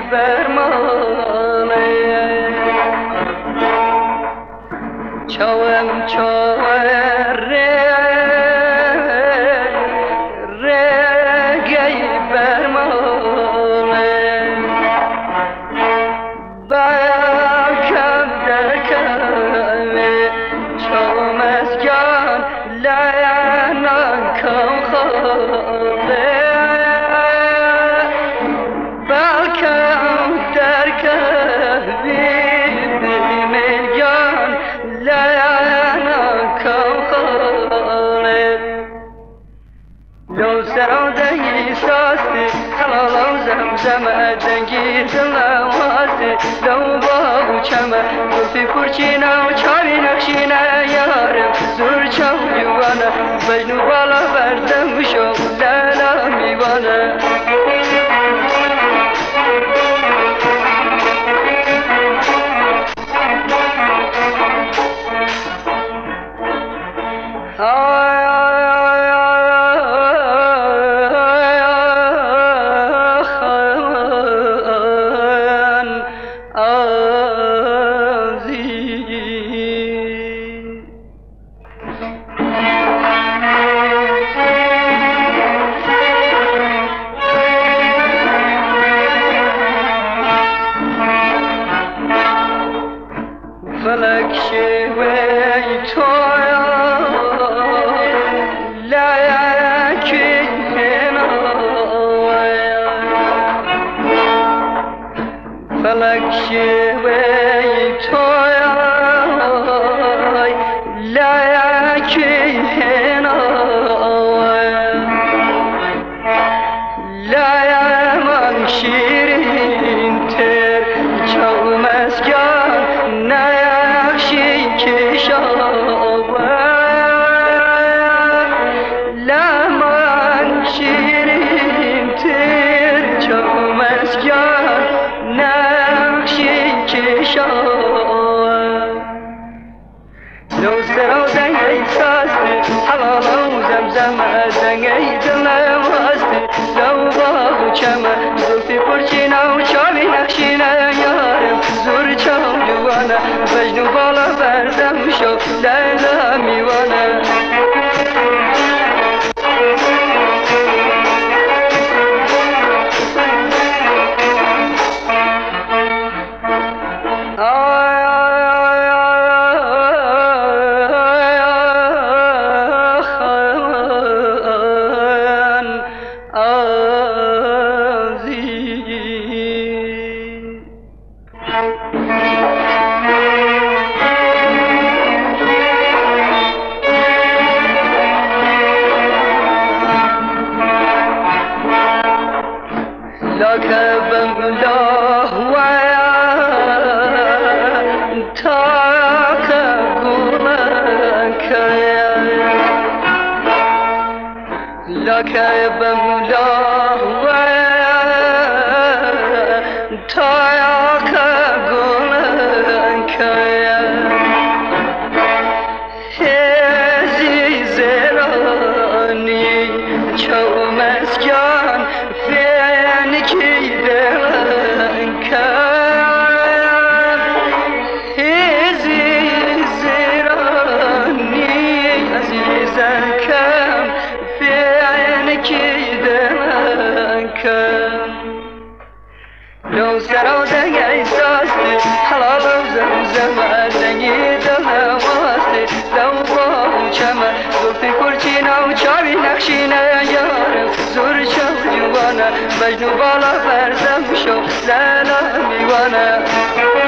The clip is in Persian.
برمانه چاوم چاره رگی برمانه بکم درکمه چاوم از جان لعنان کم خوابه لو سعودي ساستي حلال زمزم دنگی دلم واسي لو بابو چمه گفتی پرچینه و چاوی نقشینه یارم زور چاو دیوانه مجنو بالا بردم شو لالا میوانه فلک شوی تویا لایکی هنایا فلک شوی تویا لایکی هنایا لایا من شیرین تر چاو مسکن لمن شیرین تر چوم از جان نقشی کشان لو سرو دنگی ساستی حلال و زمزم دنگی دلم واستی لو بابو چمه زلفی پرچینه و چاوی نقشینه یارم زور چاو دیوانه مجنو بالا بردم شو لیلا میوانه لك بملاه ويا تاك قولك لك بملاه ويا تاك قولك هزي زراني چو مسکن فینکی دلکم هزی زیرانی عزیزم کم فینکی دلکم لو سرو دنگی ساستی حلال و زمزم دنگی دلم واستی لو بابو چمه گفتی پرچینه و چاوی نقشینه یارم زور چاو دیوانه مجنو بالا بردم شو لالا میوانه